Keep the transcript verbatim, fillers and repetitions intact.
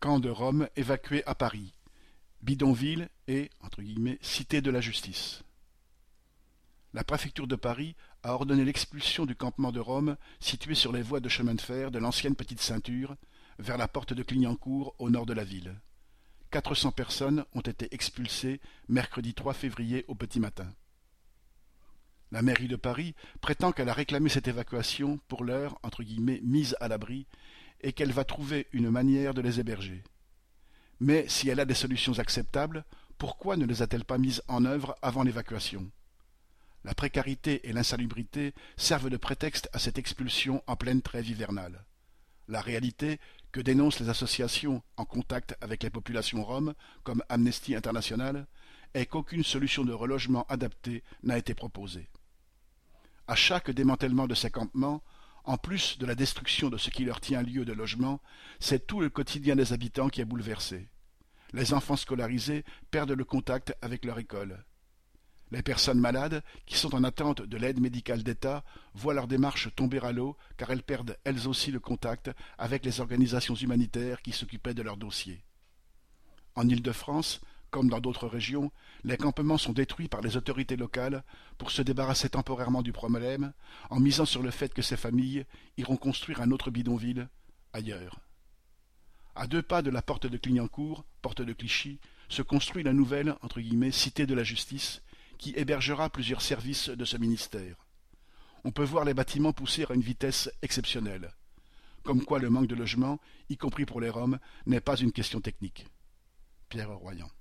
Camp de Roms évacués à Paris, bidonville et entre guillemets, cité de la justice. La préfecture de Paris a ordonné l'expulsion du campement de Roms situé sur les voies de chemin de fer de l'ancienne Petite Ceinture, vers la porte de Clignancourt au nord de la ville. Quatre cents personnes ont été expulsées mercredi trois février au petit matin. La mairie de Paris prétend qu'elle a réclamé cette évacuation pour leur entre guillemets, mise à l'abri et qu'elle va trouver une manière de les héberger. Mais si elle a des solutions acceptables, pourquoi ne les a-t-elle pas mises en œuvre avant l'évacuation ? La précarité et l'insalubrité servent de prétexte à cette expulsion en pleine trêve hivernale. La réalité, que dénoncent les associations en contact avec les populations roms, comme Amnesty International, est qu'aucune solution de relogement adaptée n'a été proposée. À chaque démantèlement de ces campements, en plus de la destruction de ce qui leur tient lieu de logement, c'est tout le quotidien des habitants qui est bouleversé. Les enfants scolarisés perdent le contact avec leur école. Les personnes malades, qui sont en attente de l'aide médicale d'État, voient leur démarche tomber à l'eau car elles perdent elles aussi le contact avec les organisations humanitaires qui s'occupaient de leurs dossiers. En Île-de-France, comme dans d'autres régions, les campements sont détruits par les autorités locales pour se débarrasser temporairement du problème, en misant sur le fait que ces familles iront construire un autre bidonville ailleurs. À deux pas de la porte de Clignancourt, porte de Clichy, se construit la nouvelle entre guillemets, cité de la justice, qui hébergera plusieurs services de ce ministère. On peut voir les bâtiments pousser à une vitesse exceptionnelle. Comme quoi le manque de logement, y compris pour les Roms, n'est pas une question technique. Pierre Royan.